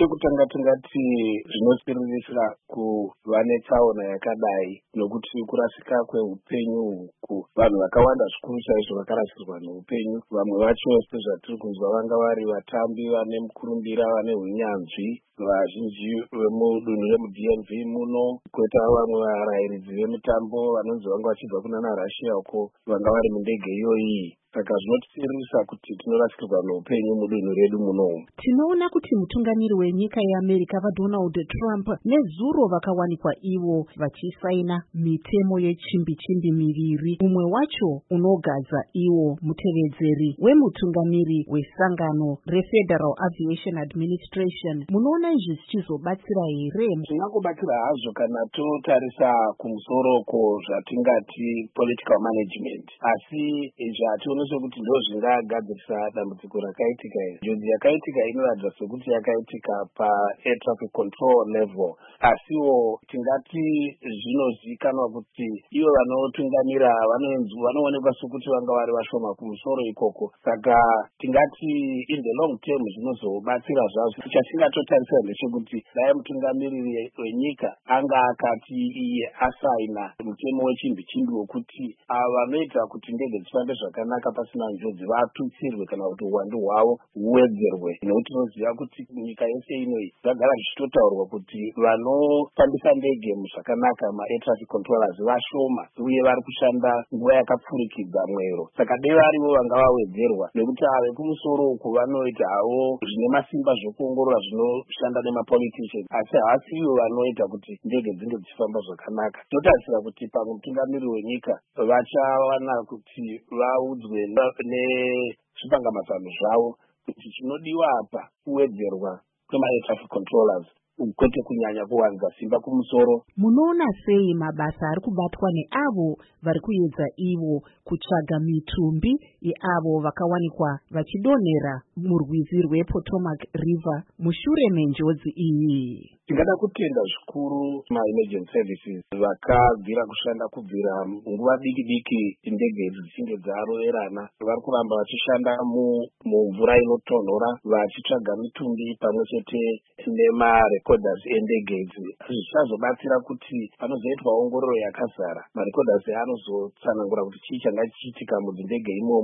Chekutanga tingati zvinosiririsa kuva netsaona yakadai nokuti kurasika kweupenyu uku vanhu vakawanda zvikuru chaizvo vakarasirwa neupenyu. Vamwe vacho sezvatiri kunzwa vanga vari vatambi vane mukurumbira vane hunyanzvi vazhinji vemudunhu remuDMV muno, koita vamwe varairidzi vemitambo vanonzi vanga vachibva kuna Russia uko vanga vari mundege iyoyi. Saka zvinotisiririsa kuti tinorasikirwa neupenyu mudunhu redu muno. Tinoona kuti mutungamiri wenyika yeAmerica vaDonald Trump nezuro vakawanikwa ivo vachisaina mitemo yechimbi-chimbi miviri, umwe wacho unogadza iwo mutevedzeri wemutungamiri wesangano reFederal Aviation Administration. Munoona izvi zvichizobatsira here? Zvingangobatsira hazvo kana totarisa kumusoro zvatingati political management, asi zvationa sokuti ndo zvingagadzirisa dambudziko rakaitika iri. Njodzi yakaitika inoratidza sekuti yakaitika pa-air traffic control level, asiwo tingati zvinozivikanwa kuti ivo vanotungamira vanoonekwa sokuti vanga vari vashoma kumusoro ikoko. Saka tingati in the long term zvinozobatsira zvazvo. Chatingatotarisa ndechekuti dai mutungamiriri wenyika anga akati iye asaina mutemo wechimbi-chimbi wekuti ava vanoita kuti ndege dzifambe zvakanaka pasina njodzi vatutsirwe kana kuti uwandu hwavo huwedzerwe. Nekuti tinoziva kuti nyika yese inoyi zvagara zvichitotaurwa kuti vanofambisa ndege zvakanaka ma-air traffic controllers vashoma uye vari kushanda nguva yakapfurikidza mwero. Saka dai varivo vanga vawedzerwa, nekuti ave kumusoro uku vanoita havo zvine masimba zvokuongorora zvinoshanda nemapoliticians, asi havasivo vanoita kuti ndege dzinge dzichifamba zvakanaka. Tinotarisira kuti pamwe mutungamiriri wenyika vachawana kuti vaudzwe nezvipangamazano zvavo kuti chinodiwa apa kuwedzerwa kwema-air traffic controllers kwete kunyanya kuwanza simba kumusoro. Munoona sei mabasa ari kubatwa neavo vari kuedza ivo kutsvaga mitumbi yeavo vakawanikwa vachidonhera murwizi rwePotomac River mushure menjodzi iyi? Tingada kutenda zvikuru ma-emergency services vakabvira kushanda kubvira nguva diki ndege idzi dzichinge dzaroverana. Vari kuramba vachishanda mumvura inotonhora vachitsvaga mitumbi pamwe chete nemarekodhasi endege idzi. Zvichazobatsira kuti panozoitwa ongororo yakazara, marekodhasi anozotsanangura kuti chii changa chichiitika mudzindege imomo.